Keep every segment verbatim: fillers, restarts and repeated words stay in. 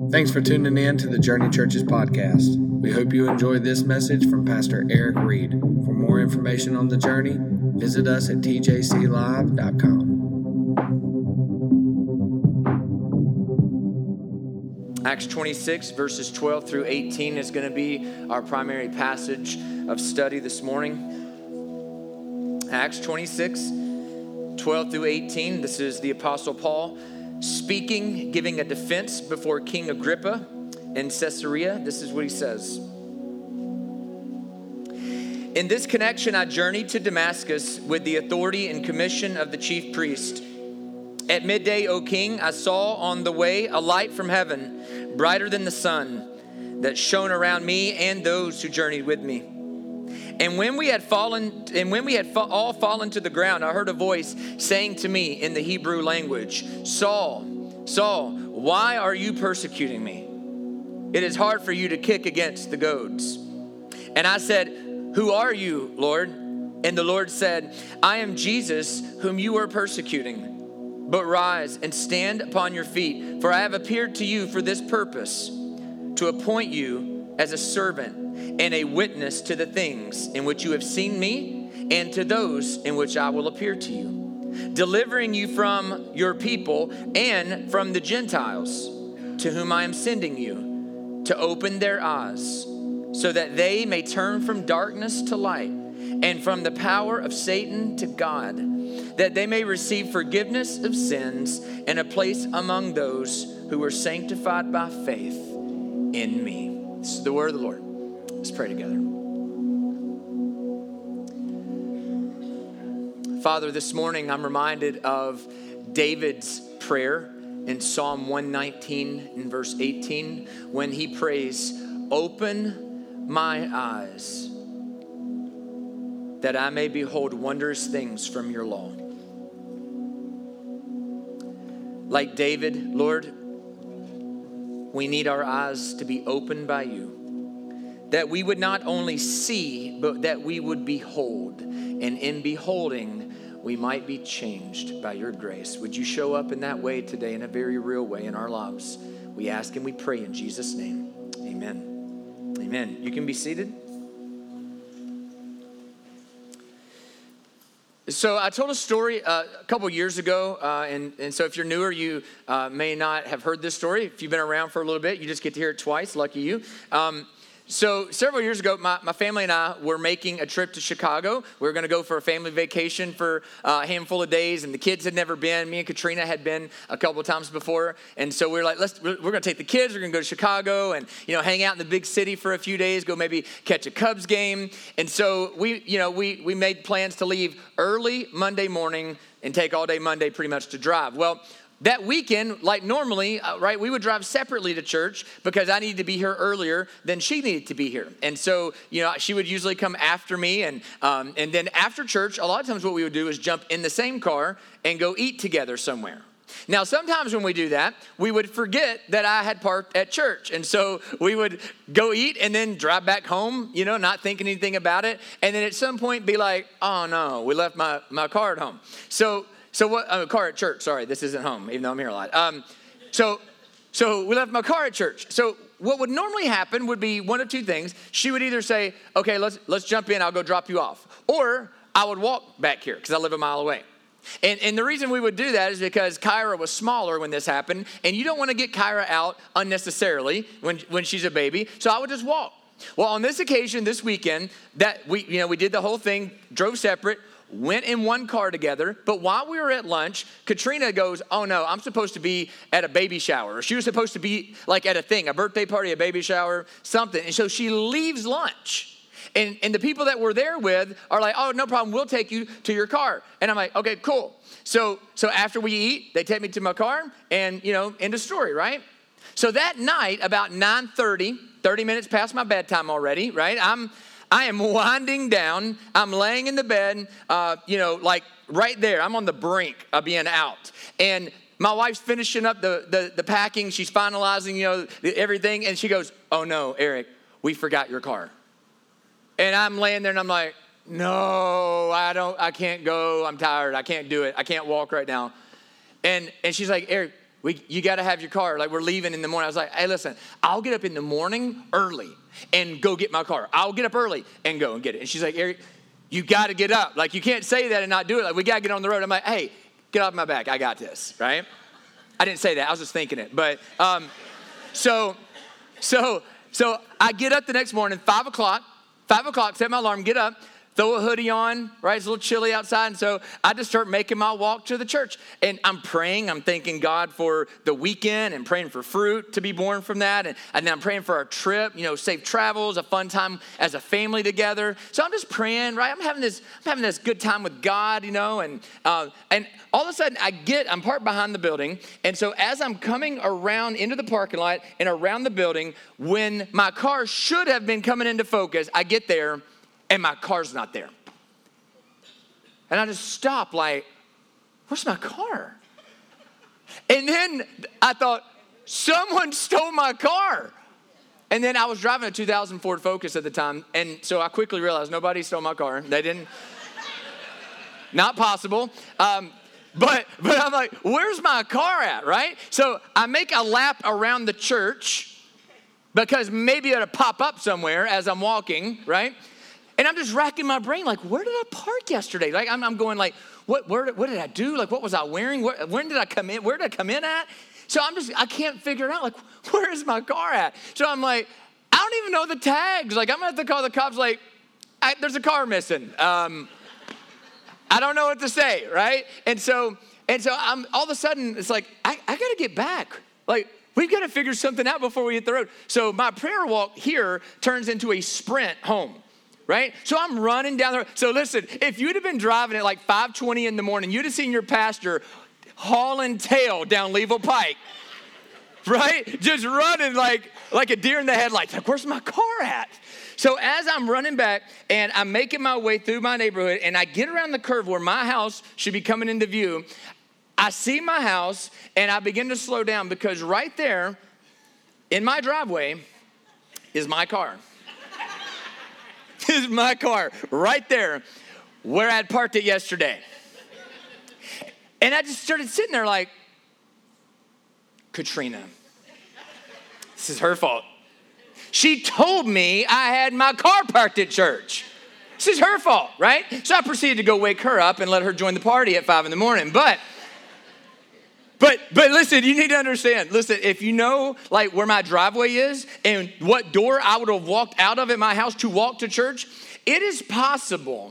Thanks for tuning in to the Journey Churches podcast. We hope you enjoy this message from Pastor Eric Reed. For more information on the Journey, visit us at t j c live dot com. Acts twenty-six, verses twelve through eighteen is going to be our primary passage of study this morning. Acts twenty-six, twelve through eighteen. This is the Apostle Paul speaking, giving a defense before King Agrippa in Caesarea. This is what he says. In this connection, I journeyed to Damascus with the authority and commission of the chief priest. At midday, O king, I saw on the way a light from heaven, brighter than the sun, that shone around me and those who journeyed with me. And when we had fallen, and when we had fa- all fallen to the ground, I heard a voice saying to me in the Hebrew language, Saul, Saul, why are you persecuting me? It is hard for you to kick against the goads. And I said, who are you, Lord? And the Lord said, I am Jesus, whom you are persecuting. But rise and stand upon your feet, for I have appeared to you for this purpose, to appoint you as a servant and a witness to the things in which you have seen me and to those in which I will appear to you, delivering you from your people and from the Gentiles, to whom I am sending you, to open their eyes, so that they may turn from darkness to light and from the power of Satan to God, that they may receive forgiveness of sins and a place among those who were sanctified by faith in me. This is the word of the Lord. Let's pray together. Father, this morning I'm reminded of David's prayer in Psalm one nineteen in verse eighteen, when he prays, open my eyes that I may behold wondrous things from your law. Like David, Lord, we need our eyes to be opened by you, that we would not only see, but that we would behold. And in beholding, we might be changed by your grace. Would you show up in that way today, in a very real way in our lives? We ask and we pray in Jesus' name. Amen. Amen. You can be seated. So I told a story uh, a couple years ago, uh, and, and so if you're newer, you uh, may not have heard this story. If you've been around for a little bit, you just get to hear it twice. Lucky you. Um, So several years ago, my, my family and I were making a trip to Chicago. We were going to go for a family vacation for a handful of days, and the kids had never been. Me and Katrina had been a couple of times before, and so we were like, let's, we're going to take the kids. We're going to go to Chicago and, you know, hang out in the big city for a few days, go maybe catch a Cubs game. And so we, you know, we, we made plans to leave early Monday morning and take all day Monday pretty much to drive. Well, that weekend, like normally, uh, right, we would drive separately to church because I needed to be here earlier than she needed to be here. And so, you know, she would usually come after me. And um, and then after church, a lot of times what we would do is jump in the same car and go eat together somewhere. Now, sometimes when we do that, we would forget that I had parked at church. And so we would go eat and then drive back home, you know, not thinking anything about it. And then at some point be like, oh, no, we left my, my car at home. So... So what, uh, car at church, sorry, this isn't home, even though I'm here a lot. Um, so, so we left my car at church. So what would normally happen would be one of two things. She would either say, okay, let's, let's jump in, I'll go drop you off. Or I would walk back here because I live a mile away. And, and the reason we would do that is because Kyra was smaller when this happened, and you don't want to get Kyra out unnecessarily when, when she's a baby. So I would just walk. Well, on this occasion, this weekend, that we, you know, we did the whole thing, drove separate, went in one car together, but while we were at lunch, Katrina goes, oh no, I'm supposed to be at a baby shower. Or she was supposed to be like at a thing, a birthday party, a baby shower, something. And so she leaves lunch. And, and the people that we're there with are like, oh, no problem, we'll take you to your car. And I'm like, okay, cool. So, so after we eat, they take me to my car and, you know, end of story, right? So that night, about nine thirty, thirty minutes past my bedtime already, right? I'm I am winding down. I'm laying in the bed, uh, you know, like right there. I'm on the brink of being out. And my wife's finishing up the, the, the packing. She's finalizing, you know, everything. And she goes, oh, no, Eric, we forgot your car. And I'm laying there and I'm like, no, I don't, I can't go. I'm tired. I can't do it. I can't walk right now. And and she's like, Eric, we, you got to have your car. Like, we're leaving in the morning. I was like, hey, listen, I'll get up in the morning early and go get my car. I'll get up early and go and get it. And she's like, Eric, you got to get up. Like, you can't say that and not do it. Like, we got to get on the road. I'm like, hey, get off my back. I got this, right? I didn't say that. I was just thinking it. But um, so, so, so I get up the next morning, five o'clock, five o'clock, set my alarm, get up, throw a hoodie on, right? It's a little chilly outside. And so I just start making my walk to the church. And I'm praying. I'm thanking God for the weekend and praying for fruit to be born from that. And, and I'm praying for our trip, you know, safe travels, a fun time as a family together. So I'm just praying, right? I'm having this, I'm having this good time with God, you know. And, uh, and all of a sudden I get, I'm parked behind the building. And so as I'm coming around into the parking lot and around the building, when my car should have been coming into focus, I get there and my car's not there. And I just stop like, where's my car? And then I thought, someone stole my car. And then I was driving a two thousand Ford Focus at the time. And so I quickly realized nobody stole my car. They didn't. Not possible. Um, but, but I'm like, where's my car at, right? So I make a lap around the church because maybe it'll pop up somewhere as I'm walking, right? And I'm just racking my brain, like, where did I park yesterday? Like, I'm, I'm going like, what, where, what did I do? Like, what was I wearing? Where, when did I come in? Where did I come in at? So I'm just, I can't figure it out. Like, where is my car at? So I'm like, I don't even know the tags. Like, I'm gonna have to call the cops like, I, there's a car missing. Um, I don't know what to say, right? And so, and so I'm, all of a sudden, it's like, I, I gotta get back. Like, we've got to figure something out before we hit the road. So my prayer walk here turns into a sprint home. Right? So I'm running down the road. So listen, if you'd have been driving at like five twenty in the morning, you'd have seen your pastor hauling tail down Leeville Pike, right? Just running like, like a deer in the headlights. Like, where's my car at? So as I'm running back and I'm making my way through my neighborhood and I get around the curve where my house should be coming into view, I see my house and I begin to slow down because right there in my driveway is my car. Is my car right there where I'd parked it yesterday. And I just started sitting there like, Katrina, this is her fault. She told me I had my car parked at church. This is her fault, right? So I proceeded to go wake her up and let her join the party at five in the morning. But But but listen, you need to understand. Listen, if you know like where my driveway is and what door I would have walked out of at my house to walk to church, it is possible,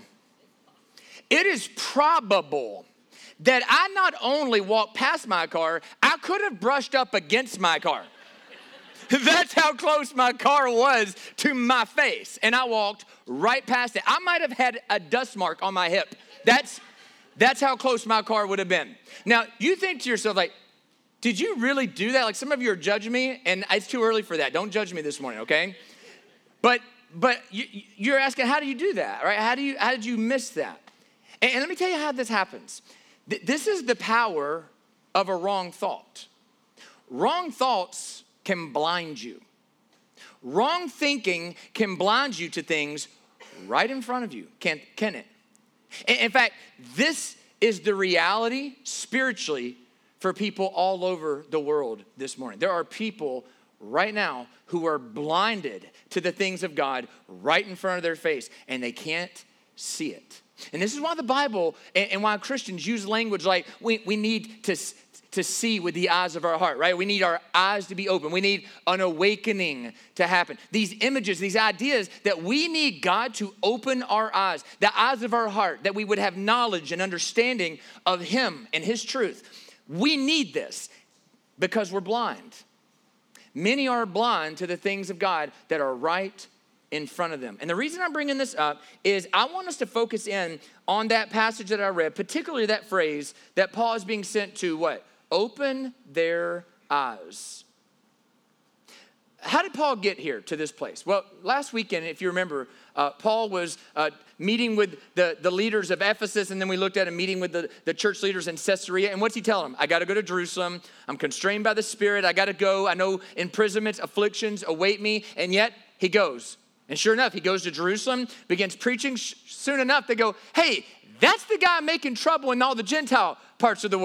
it is probable that I not only walked past my car, I could have brushed up against my car. That's how close my car was to my face. And I walked right past it. I might have had a dust mark on my hip. That's That's how close my car would have been. Now, you think to yourself, like, did you really do that? Like, some of you are judging me, and it's too early for that. Don't judge me this morning, okay? But but you, you're asking, how do you do that, right? How do you how did you miss that? And, and let me tell you how this happens. Th- this is the power of a wrong thought. Wrong thoughts can blind you. Wrong thinking can blind you to things right in front of you, can, can it? In fact, this is the reality spiritually for people all over the world this morning. There are people right now who are blinded to the things of God right in front of their face, and they can't see it. And this is why the Bible and why Christians use language like we, we need to, to see with the eyes of our heart, right? We need our eyes to be open. We need an awakening to happen. These images, these ideas that we need God to open our eyes, the eyes of our heart, that we would have knowledge and understanding of Him and His truth. We need this because we're blind. Many are blind to the things of God that are right in front of them. And the reason I'm bringing this up is I want us to focus in on that passage that I read, particularly that phrase that Paul is being sent to what? Open their eyes. How did Paul get here to this place? Well, last weekend, if you remember, uh, Paul was uh, meeting with the, the leaders of Ephesus, and then we looked at a meeting with the, the church leaders in Caesarea. And what's he telling them? I got to go to Jerusalem. I'm constrained by the Spirit. I got to go. I know imprisonments, afflictions await me. And yet he goes. And sure enough, he goes to Jerusalem, begins preaching. Soon enough, they go, hey, that's the guy making trouble in all the Gentile parts of the world.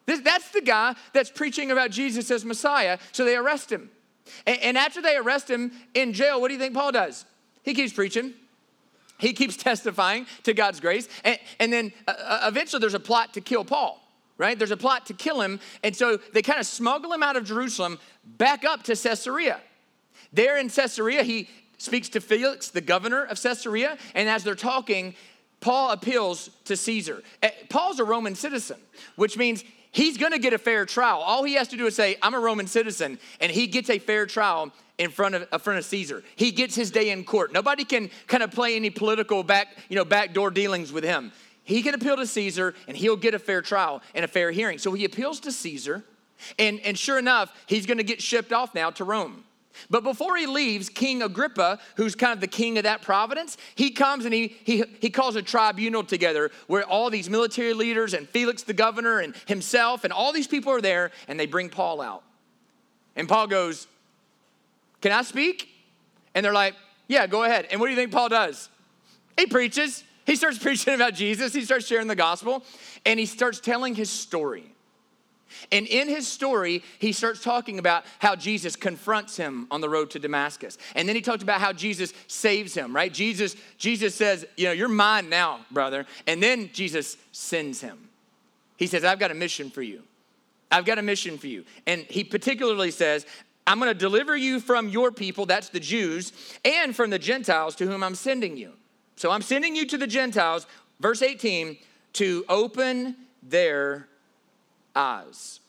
This, that's the guy that's preaching about Jesus as Messiah, so they arrest him. And, and after they arrest him in jail, what do you think Paul does? He keeps preaching. He keeps testifying to God's grace. And, and then uh, eventually there's a plot to kill Paul, right? There's a plot to kill him. And so they kind of smuggle him out of Jerusalem back up to Caesarea. There in Caesarea, he speaks to Felix, the governor of Caesarea. And as they're talking, Paul appeals to Caesar. Paul's a Roman citizen, which means he's going to get a fair trial. All he has to do is say, I'm a Roman citizen, and he gets a fair trial in front of in front of Caesar. He gets his day in court. Nobody can kind of play any political back, you know, backdoor dealings with him. He can appeal to Caesar, and he'll get a fair trial and a fair hearing. So he appeals to Caesar, and, and sure enough, he's going to get shipped off now to Rome. But before he leaves, King Agrippa, who's kind of the king of that province, he comes and he, he, he calls a tribunal together where all these military leaders and Felix the governor and himself and all these people are there, and they bring Paul out. And Paul goes, can I speak? And they're like, yeah, go ahead. And what do you think Paul does? He preaches. He starts preaching about Jesus. He starts sharing the gospel, and he starts telling his story. And in his story, he starts talking about how Jesus confronts him on the road to Damascus. And then he talked about how Jesus saves him, right? Jesus, Jesus says, you know, you're mine now, brother. And then Jesus sends him. He says, I've got a mission for you. I've got a mission for you. And he particularly says, I'm going to deliver you from your people, that's the Jews, and from the Gentiles to whom I'm sending you. So I'm sending you to the Gentiles, verse eighteen, to open their eyes.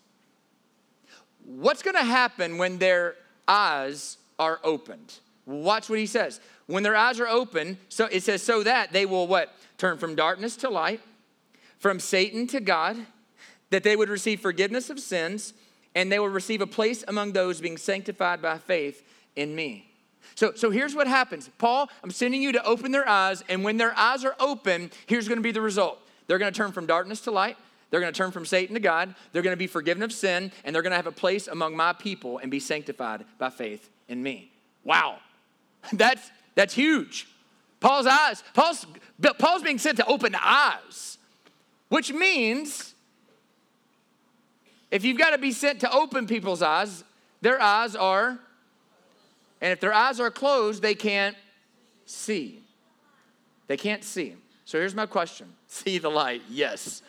What's going to happen when their eyes are opened? Watch what he says. When their eyes are open, so it says, so that they will what? Turn from darkness to light, from Satan to God, that they would receive forgiveness of sins, and they will receive a place among those being sanctified by faith in me. So, so here's what happens. Paul, I'm sending you to open their eyes, and when their eyes are open, here's going to be the result. They're going to turn from darkness to light. They're going to turn from Satan to God. They're going to be forgiven of sin, and they're going to have a place among my people and be sanctified by faith in me. Wow. That's, that's huge. Paul's eyes, Paul's, Paul's being sent to open eyes, which means if you've got to be sent to open people's eyes, their eyes are, and if their eyes are closed, they can't see. They can't see. So here's my question. See the light? Yes.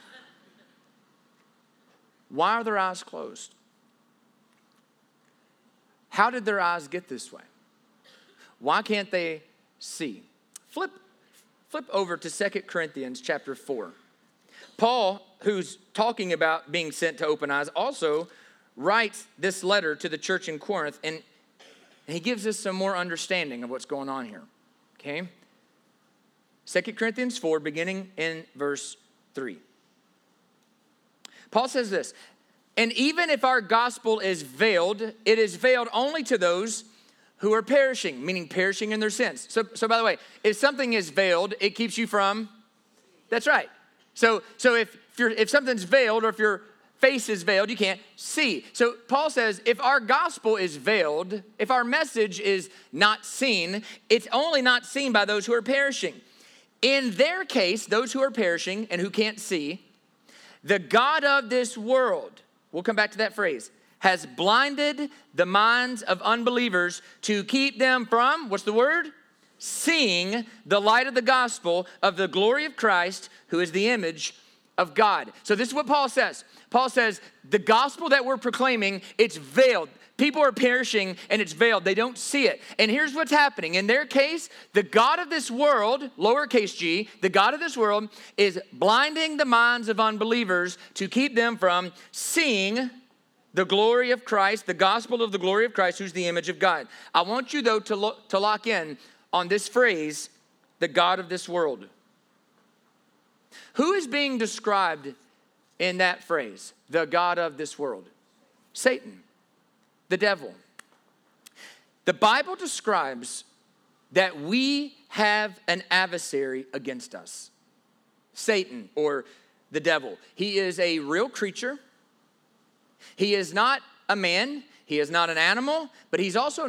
Why are their eyes closed? How did their eyes get this way? Why can't they see? Flip, flip over to Second Corinthians chapter four. Paul, who's talking about being sent to open eyes, also writes this letter to the church in Corinth, and he gives us some more understanding of what's going on here. Okay? Second Corinthians four, beginning in verse three. Paul says this, and even if our gospel is veiled, it is veiled only to those who are perishing, meaning perishing in their sins. So, so by the way, if something is veiled, it keeps you from, that's right. So, so if, if, you're, if something's veiled or if your face is veiled, you can't see. So Paul says, if our gospel is veiled, if our message is not seen, it's only not seen by those who are perishing. In their case, those who are perishing and who can't see, the God of this world, we'll come back to that phrase, has blinded the minds of unbelievers to keep them from, what's the word? Seeing the light of the gospel of the glory of Christ, who is the image of God. So this is what Paul says. Paul says, the gospel that we're proclaiming, it's veiled. People are perishing and it's veiled. They don't see it. And here's what's happening. In their case, the God of this world, lowercase g, the God of this world is blinding the minds of unbelievers to keep them from seeing the glory of Christ, the gospel of the glory of Christ, who's the image of God. I want you, though, to, lo- to lock in on this phrase, the God of this world. Who is being described in that phrase, the God of this world? Satan. The devil. The Bible describes that we have an adversary against us. Satan, or the devil. He is a real creature. He is not a man. He is not an animal, but he's also not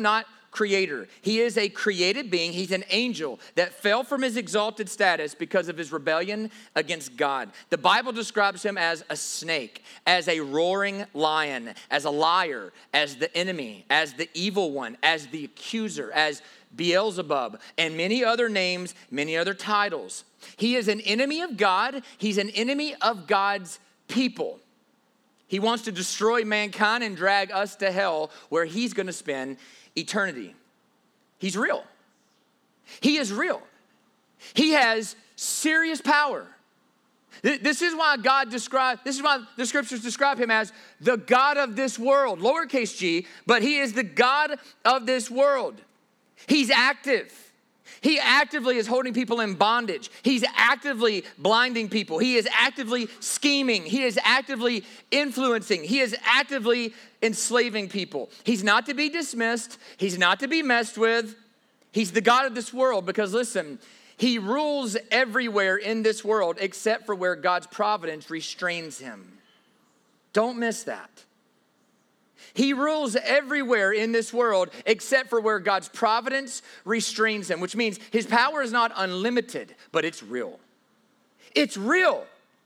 creator. He is a created being. He's an angel that fell from his exalted status because of his rebellion against God. The Bible describes him as a snake, as a roaring lion, as a liar, as the enemy, as the evil one, as the accuser, as Beelzebub, and many other names, many other titles. He is an enemy of God. He's an enemy of God's people. He wants to destroy mankind and drag us to hell where he's going to spend eternity. He's real. He is real. He has serious power. This is why God described, this is why the scriptures describe him as the God of this world, lowercase g, but he is the God of this world. He's active. He actively is holding people in bondage. He's actively blinding people. He is actively scheming. He is actively influencing. He is actively enslaving people. He's not to be dismissed. He's not to be messed with. He's the God of this world because, listen, he rules everywhere in this world except for where God's providence restrains him. Don't miss that. He rules everywhere in this world except for where God's providence restrains him, which means his power is not unlimited, but it's real. It's real.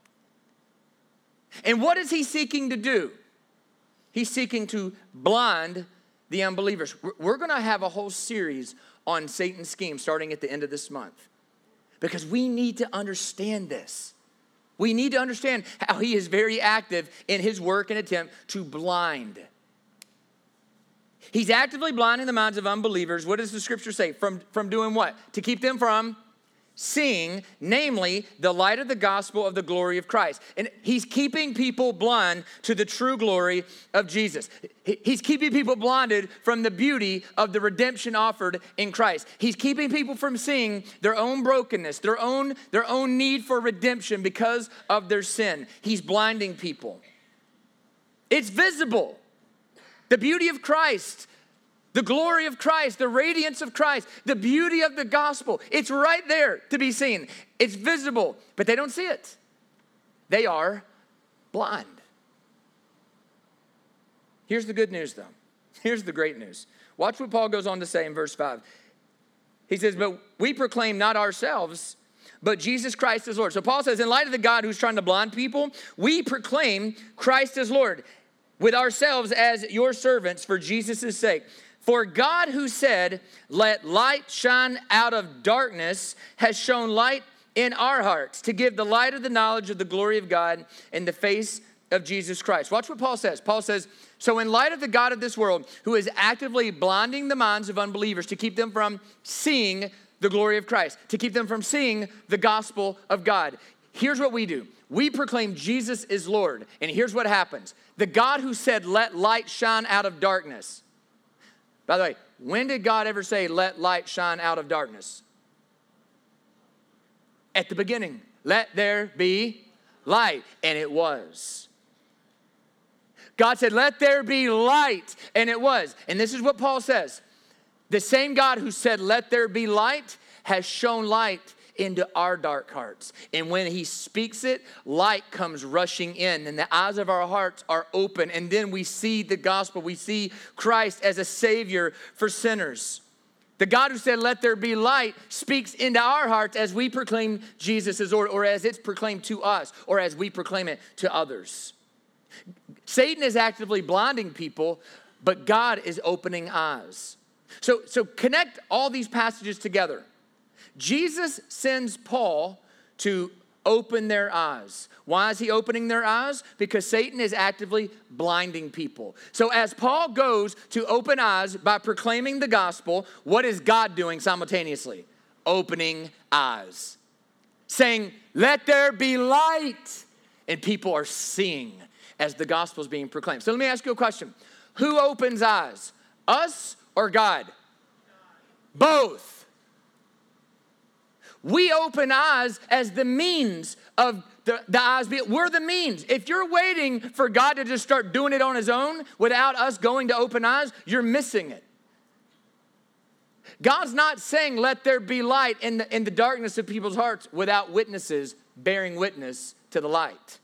And what is he seeking to do? He's seeking to blind the unbelievers. We're going to have a whole series on Satan's scheme starting at the end of this month because we need to understand this. We need to understand how he is very active in his work and attempt to blind. He's actively blinding the minds of unbelievers. What does the scripture say? From, from doing what? To keep them from seeing, namely, the light of the gospel of the glory of Christ. And he's keeping people blind to the true glory of Jesus. He's keeping people blinded from the beauty of the redemption offered in Christ. He's keeping people from seeing their own brokenness, their own, their own need for redemption because of their sin. He's blinding people. It's visible. The beauty of Christ, the glory of Christ, the radiance of Christ, the beauty of the gospel. It's right there to be seen. It's visible, but they don't see it. They are blind. Here's the good news, though. Here's the great news. Watch what Paul goes on to say in verse five. He says, but we proclaim not ourselves, but Jesus Christ as Lord. So Paul says, in light of the God who's trying to blind people, we proclaim Christ as Lord, with ourselves as your servants for Jesus' sake. For God who said, let light shine out of darkness, has shown light in our hearts to give the light of the knowledge of the glory of God in the face of Jesus Christ. Watch what Paul says. Paul says, so in light of the God of this world, who is actively blinding the minds of unbelievers to keep them from seeing the glory of Christ, to keep them from seeing the gospel of God, here's what we do. We proclaim Jesus is Lord. And here's what happens. The God who said, let light shine out of darkness. By the way, when did God ever say, let light shine out of darkness? At the beginning. Let there be light. And it was. God said, let there be light. And it was. And this is what Paul says. The same God who said, let there be light, has shown light into our dark hearts. And when he speaks it, light comes rushing in and the eyes of our hearts are open. And then we see the gospel. We see Christ as a savior for sinners. The God who said, let there be light, speaks into our hearts as we proclaim Jesus as Lord, or as it's proclaimed to us, or as we proclaim it to others. Satan is actively blinding people, but God is opening eyes. So, so connect all these passages together. Jesus sends Paul to open their eyes. Why is he opening their eyes? Because Satan is actively blinding people. So as Paul goes to open eyes by proclaiming the gospel, what is God doing simultaneously? Opening eyes. Saying, let there be light. And people are seeing as the gospel is being proclaimed. So let me ask you a question. Who opens eyes? Us or God? Both. We open eyes as the means of the, the eyes. We're the means. If you're waiting for God to just start doing it on his own without us going to open eyes, you're missing it. God's not saying, let there be light in the, in the darkness of people's hearts without witnesses bearing witness to the light.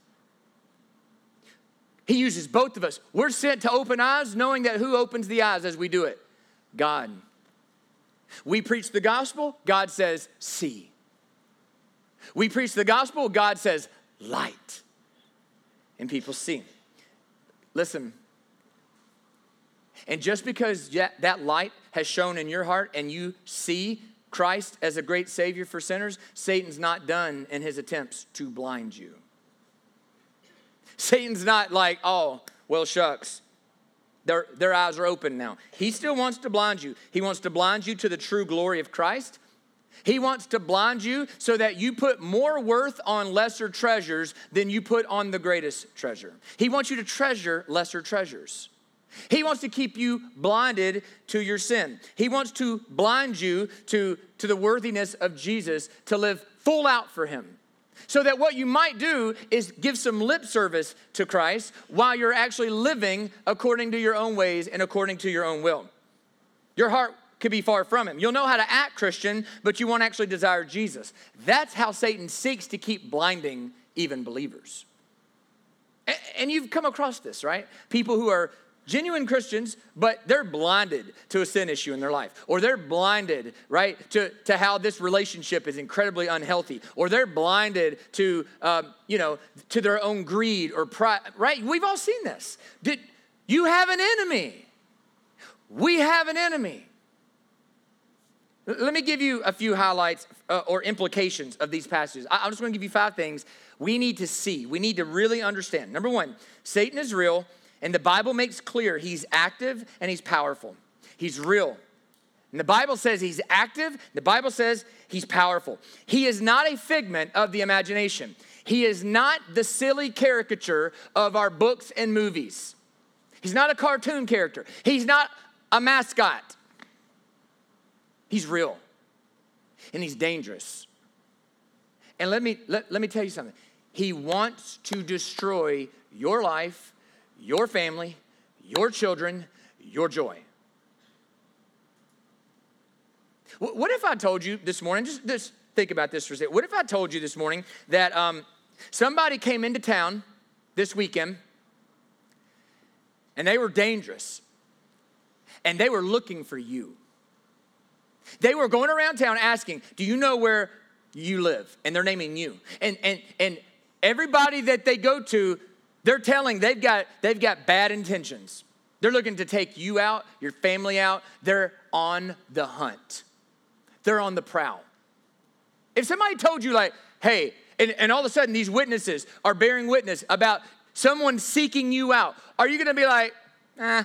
He uses both of us. We're sent to open eyes, knowing that who opens the eyes as we do it? God. We preach the gospel, God says, see. We preach the gospel, God says, light. And people see. Listen. And just because that light has shone in your heart and you see Christ as a great Savior for sinners, Satan's not done in his attempts to blind you. Satan's not like, oh, well, shucks. Their, their eyes are open now. He still wants to blind you. He wants to blind you to the true glory of Christ. He wants to blind you so that you put more worth on lesser treasures than you put on the greatest treasure. He wants you to treasure lesser treasures. He wants to keep you blinded to your sin. He wants to blind you to, to the worthiness of Jesus, to live full out for him. So that what you might do is give some lip service to Christ while you're actually living according to your own ways and according to your own will. Your heart could be far from him. You'll know how to act Christian, but you won't actually desire Jesus. That's how Satan seeks to keep blinding even believers. And you've come across this, right? People who are genuine Christians, but they're blinded to a sin issue in their life. Or they're blinded, right, to, to how this relationship is incredibly unhealthy. Or they're blinded to, um, you know, to their own greed or pride, right? We've all seen this. Did, you have an enemy. We have an enemy. Let me give you a few highlights uh, or implications of these passages. I, I'm just going to give you five things we need to see. We need to really understand. Number one, Satan is real. And the Bible makes clear he's active and he's powerful. He's real. And the Bible says he's active. The Bible says he's powerful. He is not a figment of the imagination. He is not the silly caricature of our books and movies. He's not a cartoon character. He's not a mascot. He's real. And he's dangerous. And let me, let, let me tell you something. He wants to destroy your life, your family, your children, your joy. What if I told you this morning, just, just think about this for a second. What if I told you this morning that um, somebody came into town this weekend and they were dangerous and they were looking for you? They were going around town asking, do you know where you live? And they're naming you. And, and, and everybody that they go to, they're telling they've got, they've got bad intentions. They're looking to take you out, your family out. They're on the hunt. They're on the prowl. If somebody told you like, hey, and, and all of a sudden these witnesses are bearing witness about someone seeking you out, are you going to be like, eh?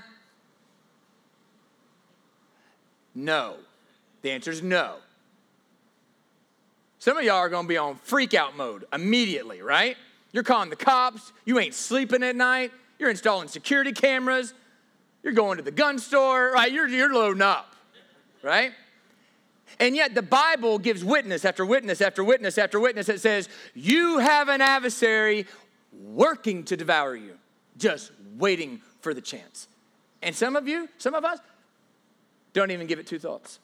No. The answer is no. Some of y'all are going to be on freak out mode immediately, right? You're calling the cops. You ain't sleeping at night. You're installing security cameras. You're going to the gun store, right? You're, you're loading up, right? And yet the Bible gives witness after witness after witness after witness that says, you have an adversary working to devour you, just waiting for the chance. And some of you, some of us, don't even give it two thoughts.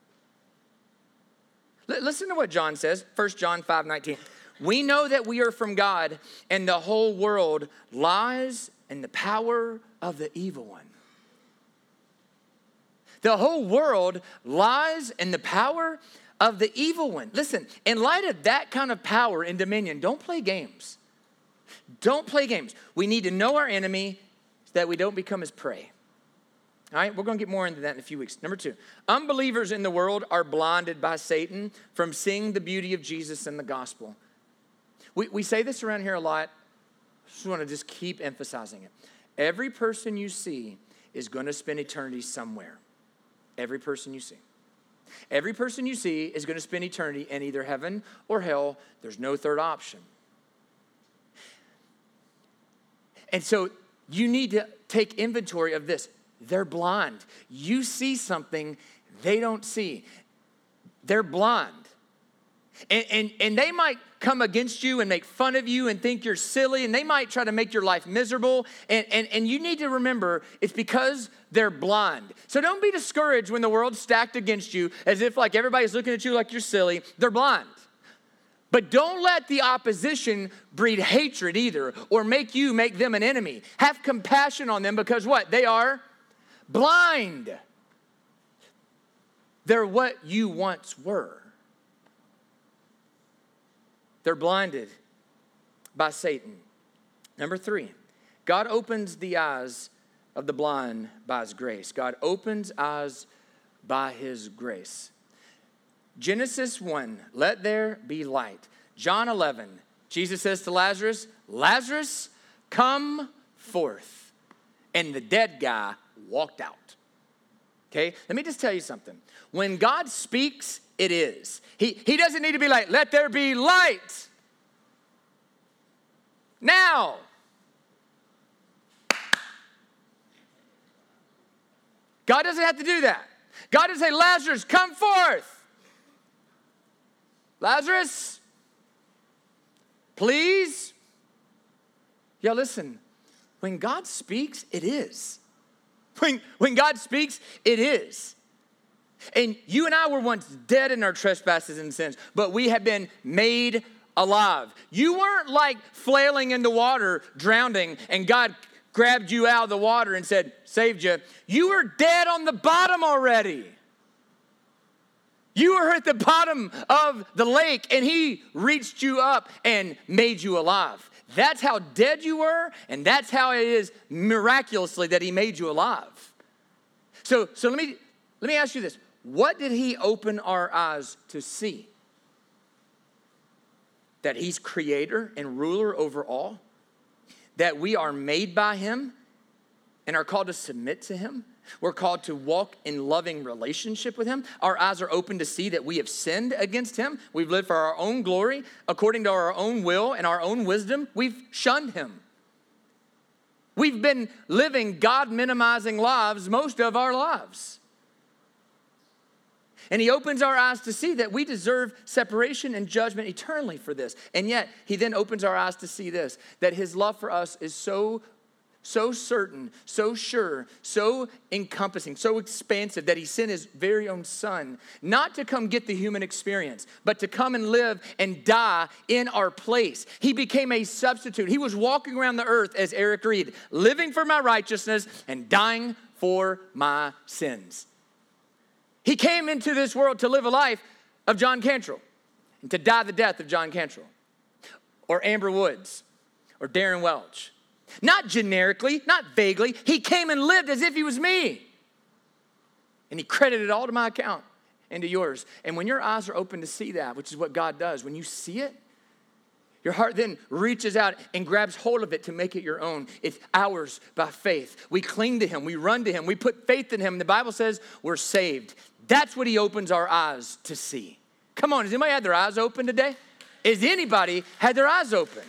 L- listen to what John says, First John five nineteen. We know that we are from God, and the whole world lies in the power of the evil one. The whole world lies in the power of the evil one. Listen, in light of that kind of power and dominion, don't play games. Don't play games. We need to know our enemy so that we don't become his prey. All right, we're going to get more into that in a few weeks. Number two, unbelievers in the world are blinded by Satan from seeing the beauty of Jesus and the gospel. We, we say this around here a lot. I just want to just keep emphasizing it. Every person you see is going to spend eternity somewhere. Every person you see. Every person you see is going to spend eternity in either heaven or hell. There's no third option. And so you need to take inventory of this. They're blind. You see something they don't see. They're blind. And, and, and they might come against you and make fun of you and think you're silly, and they might try to make your life miserable. And, and, and you need to remember it's because they're blind. So don't be discouraged when the world's stacked against you as if like everybody's looking at you like you're silly. They're blind. But don't let the opposition breed hatred either or make you make them an enemy. Have compassion on them because what? They are blind. They're what you once were. They're blinded by Satan. Number three, God opens the eyes of the blind by his grace. God opens eyes by his grace. Genesis one, let there be light. John eleven, Jesus says to Lazarus, Lazarus, come forth. And the dead guy walked out. Okay, let me just tell you something. When God speaks, it is. He, he doesn't need to be like, let there be light. Now. God doesn't have to do that. God doesn't say, Lazarus, come forth. Lazarus, please. Yeah, listen. When God speaks, it is. When, when God speaks, it is. And you and I were once dead in our trespasses and sins, but we have been made alive. You weren't like flailing in the water, drowning, and God grabbed you out of the water and said, saved you. You were dead on the bottom already. You were at the bottom of the lake, and he reached you up and made you alive. That's how dead you were, and that's how it is miraculously that he made you alive. So, so let me, let me ask you this. What did he open our eyes to see? That he's creator and ruler over all? That we are made by him and are called to submit to him? We're called to walk in loving relationship with him. Our eyes are open to see that we have sinned against him. We've lived for our own glory, according to our own will and our own wisdom. We've shunned him. We've been living God-minimizing lives most of our lives. And he opens our eyes to see that we deserve separation and judgment eternally for this. And yet, he then opens our eyes to see this, that his love for us is so So certain, so sure, so encompassing, so expansive that he sent his very own son, not to come get the human experience, but to come and live and die in our place. He became a substitute. He was walking around the earth as Eric Reed, living for my righteousness and dying for my sins. He came into this world to live a life of John Cantrell and to die the death of John Cantrell or Amber Woods or Darren Welch. Not generically, not vaguely. He came and lived as if he was me. And he credited it all to my account and to yours. And when your eyes are open to see that, which is what God does, when you see it, your heart then reaches out and grabs hold of it to make it your own. It's ours by faith. We cling to him. We run to him. We put faith in him. The Bible says we're saved. That's what he opens our eyes to see. Come on, has anybody had their eyes open today? Has anybody had their eyes open?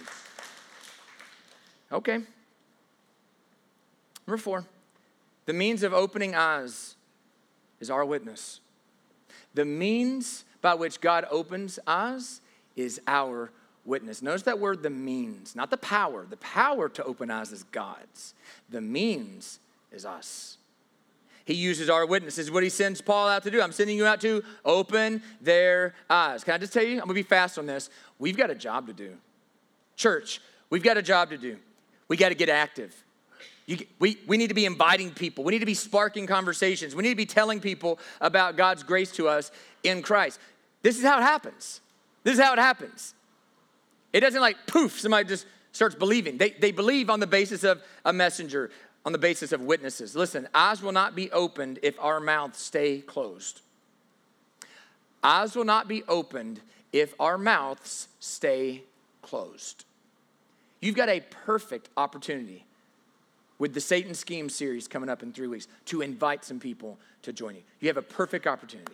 Okay. Number four, the means of opening eyes is our witness. The means by which God opens eyes is our witness. Notice that word, the means, not the power. The power to open eyes is God's. The means is us. He uses our witness. This is what he sends Paul out to do. I'm sending you out to open their eyes. Can I just tell you, I'm going to be fast on this. We've got a job to do. Church, we've got a job to do. We got to get active. You, we, we need to be inviting people. We need to be sparking conversations. We need to be telling people about God's grace to us in Christ. This is how it happens. This is how it happens. It doesn't like poof, somebody just starts believing. They, they believe on the basis of a messenger, on the basis of witnesses. Listen, eyes will not be opened if our mouths stay closed. Eyes will not be opened if our mouths stay closed. You've got a perfect opportunity with the Satan Scheme series coming up in three weeks to invite some people to join you. You have a perfect opportunity.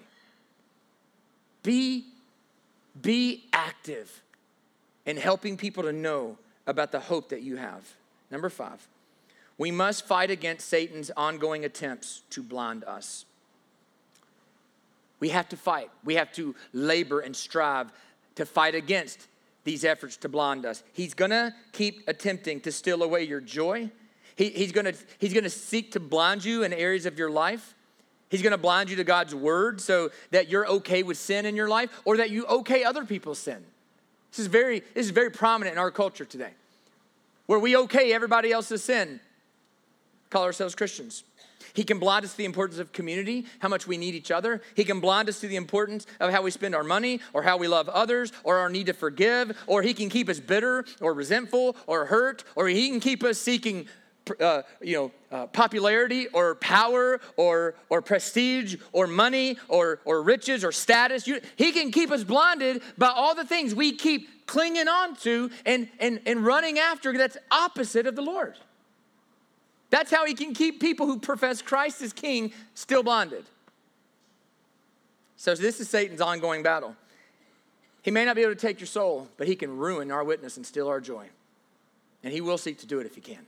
Be, be active in helping people to know about the hope that you have. Number five, we must fight against Satan's ongoing attempts to blind us. We have to fight. We have to labor and strive to fight against these efforts to blind us. He's gonna keep attempting to steal away your joy. He, he's gonna he's gonna seek to blind you in areas of your life. He's gonna blind you to God's word so that you're okay with sin in your life, or that you okay other people's sin. This is very this is very prominent in our culture today, where we okay everybody else's sin. Call ourselves Christians. He can blind us to the importance of community, how much we need each other. He can blind us to the importance of how we spend our money or how we love others or our need to forgive. Or he can keep us bitter or resentful or hurt. Or he can keep us seeking uh, you know, uh, popularity or power or or prestige or money or, or riches or status. You, he can keep us blinded by all the things we keep clinging on to and, and, and running after that's opposite of the Lord. That's how he can keep people who profess Christ as king still blinded. So this is Satan's ongoing battle. He may not be able to take your soul, but he can ruin our witness and steal our joy. And he will seek to do it if he can.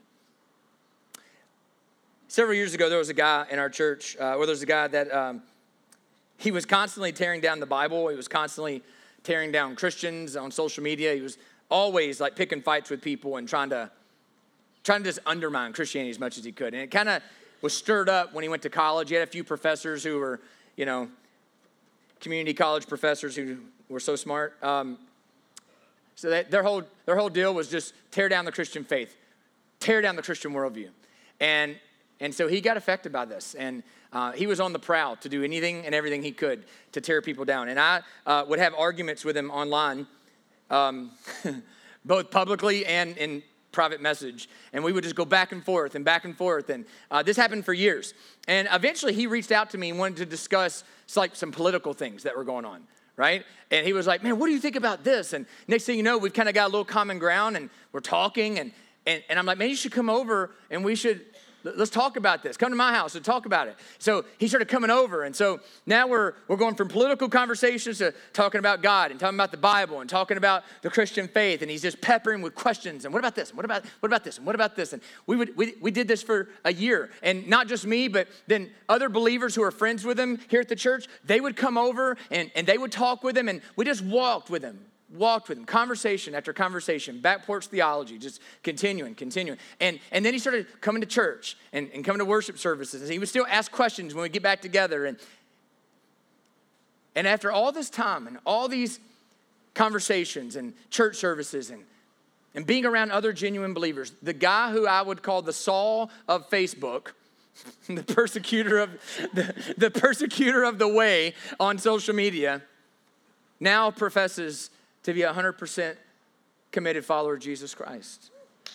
Several years ago, there was a guy in our church, uh, where there was a guy that um, he was constantly tearing down the Bible. He was constantly tearing down Christians on social media. He was always like picking fights with people and trying to trying to just undermine Christianity as much as he could. And it kind of was stirred up when he went to college. He had a few professors who were, you know, community college professors who were so smart. Um, so that their whole their whole deal was just tear down the Christian faith, tear down the Christian worldview. And and so he got affected by this. And uh, he was on the prowl to do anything and everything he could to tear people down. And I uh, would have arguments with him online, um, both publicly and in private message, and we would just go back and forth and back and forth, and uh, this happened for years. And eventually he reached out to me and wanted to discuss like some political things that were going on, right? And he was like, man, what do you think about this? And next thing you know, we've kind of got a little common ground, and we're talking, and and, and I'm like, man, you should come over, and we should, let's talk about this. Come to my house and talk about it. So he started coming over. And so now we're we're going from political conversations to talking about God and talking about the Bible and talking about the Christian faith. And he's just peppering with questions. And what about this? And what about what about this? And what about this? And we would we, we did this for a year. And not just me, but then other believers who are friends with him here at the church, they would come over and, and they would talk with him. And we just walked with him. Walked with him, conversation after conversation, back porch theology, just continuing, continuing. And and then he started coming to church and, and coming to worship services. And he would still ask questions when we get back together. And, and after all this time and all these conversations and church services and, and being around other genuine believers, the guy who I would call the Saul of Facebook, the persecutor of the, the persecutor of the way on social media, now professes to be a one hundred percent committed follower of Jesus Christ.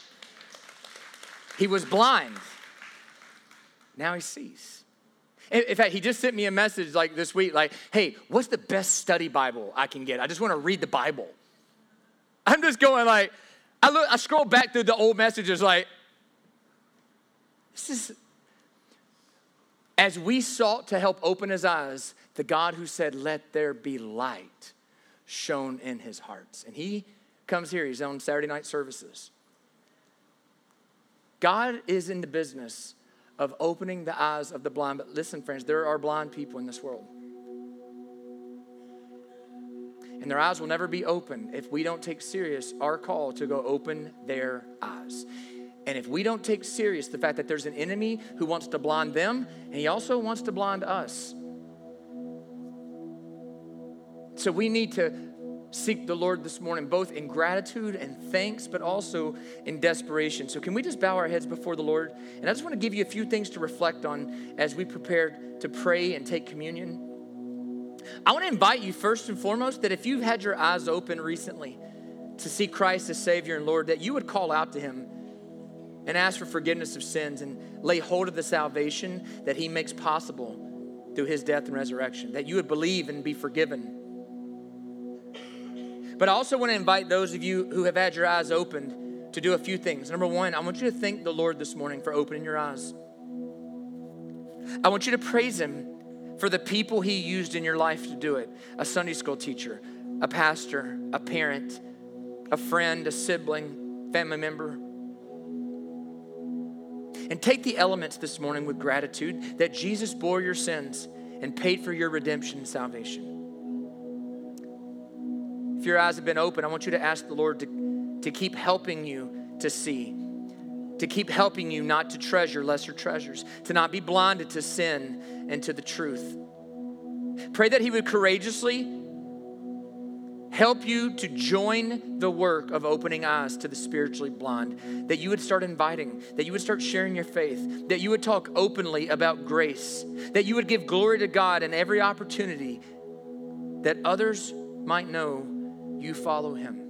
He was blind. Now he sees. In fact, he just sent me a message like this week, like, hey, what's the best study Bible I can get? I just want to read the Bible. I'm just going like, I look, I scroll back through the old messages like, this is, as we sought to help open his eyes, the God who said, let there be light, shone in his hearts. And he comes here, he's on Saturday night services. God is in the business of opening the eyes of the blind. But listen, friends, there are blind people in this world. And their eyes will never be open if we don't take serious our call to go open their eyes. And if we don't take serious the fact that there's an enemy who wants to blind them, and he also wants to blind us. So we need to seek the Lord this morning, both in gratitude and thanks, but also in desperation. So can we just bow our heads before the Lord? And I just want to give you a few things to reflect on as we prepare to pray and take communion. I want to invite you first and foremost that if you've had your eyes open recently to see Christ as Savior and Lord, that you would call out to him and ask for forgiveness of sins and lay hold of the salvation that he makes possible through his death and resurrection, that you would believe and be forgiven. But I also want to invite those of you who have had your eyes opened to do a few things. Number one, I want you to thank the Lord this morning for opening your eyes. I want you to praise him for the people he used in your life to do it. A Sunday school teacher, a pastor, a parent, a friend, a sibling, family member. And take the elements this morning with gratitude that Jesus bore your sins and paid for your redemption and salvation. If your eyes have been open, I want you to ask the Lord to, to keep helping you to see, to keep helping you not to treasure lesser treasures, to not be blinded to sin and to the truth. Pray that he would courageously help you to join the work of opening eyes to the spiritually blind, that you would start inviting, that you would start sharing your faith, that you would talk openly about grace, that you would give glory to God in every opportunity, that others might know you follow him.